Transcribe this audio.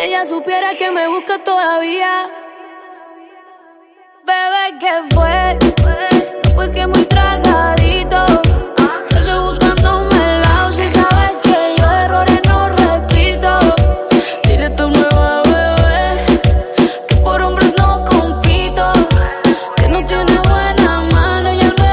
ella supiera que me busca todavía. Bebé, ¿qué fue?